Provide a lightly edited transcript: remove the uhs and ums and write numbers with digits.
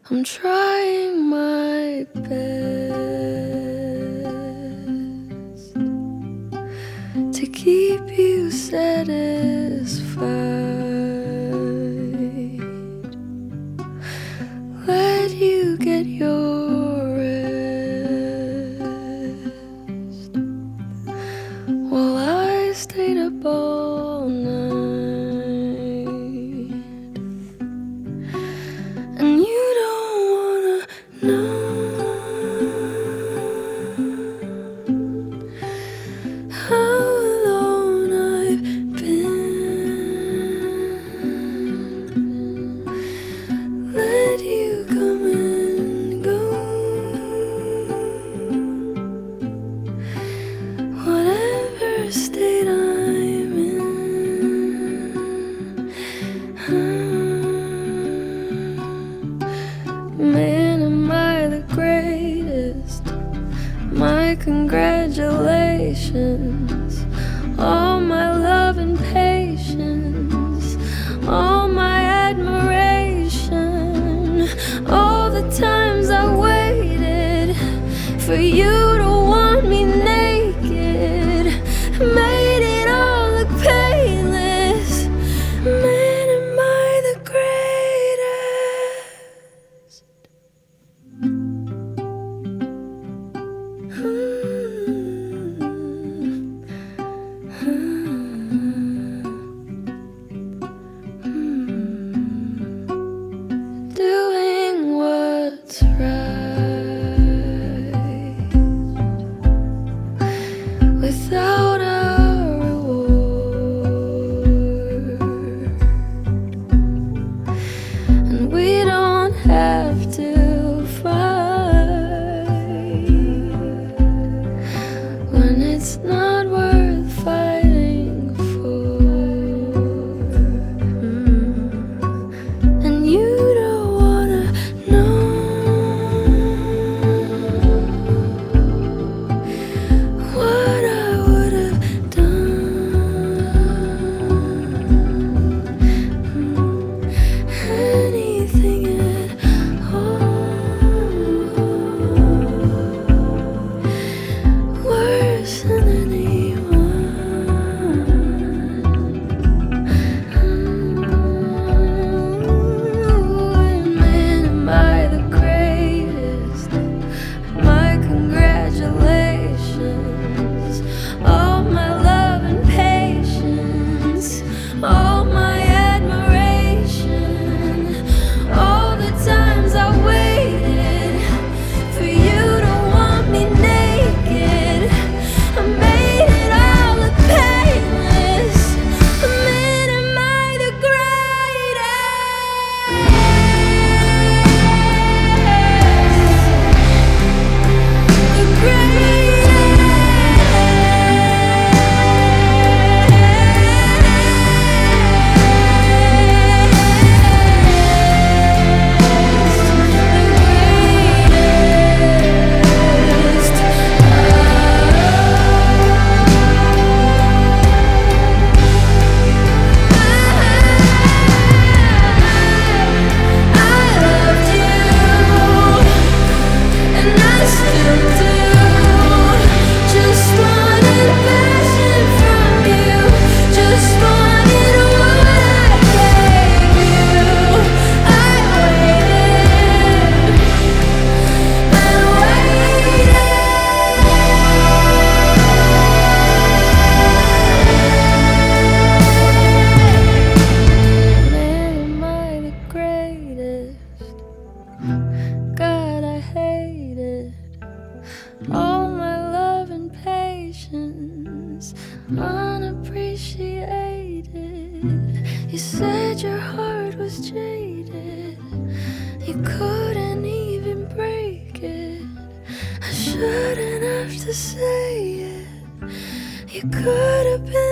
I'm trying my best to keep you satisfied. Let you get your rest while I stayed up all night. And you don't wanna know how alone I've been. Let you come and go. Whatever state I'm in, man, am I the greatest? My congratulations, all my love and patience, all my admiration, all the times I waited for you to want me naked, made it all look painless. Man, am I the greatest? Doing what's right without a reward, and we don't have to fight when it's not worth fighting for. And you don't wanna know what I would have done, anything at all, worse than anyone. Man, am I the greatest? My congratulations, all my love and patience, all my admiration, all the times I waited for you to want me naked, I made it all look painless. Man, am I the God, I hate it. All my love and patience unappreciated. You said your heart was jaded, you couldn't even break it. I shouldn't have to say it. You could have been